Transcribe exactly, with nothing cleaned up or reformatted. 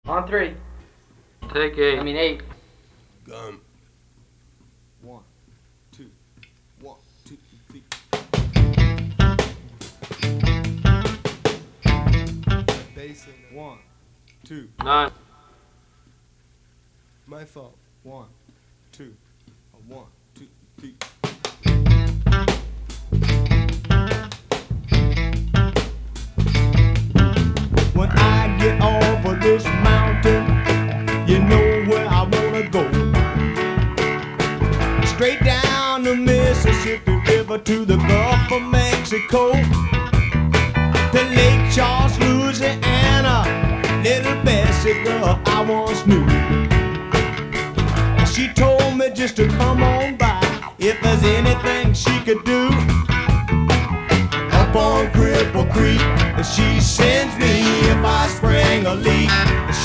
On three. Take eight. I mean eight. Gun. One, two, one, two, three. Basin. One, two. Nine. My fault. One, two, one, two, three. When I get off of this mountain, you know where I wanna go. Straight down the Mississippi River to the Gulf of Mexico, to Lake Charles, Louisiana. Little Bessie girl I once knew. She told me just to come on by if there's anything she could do. Up on Cripple Creek, she sends me if I spring a leak.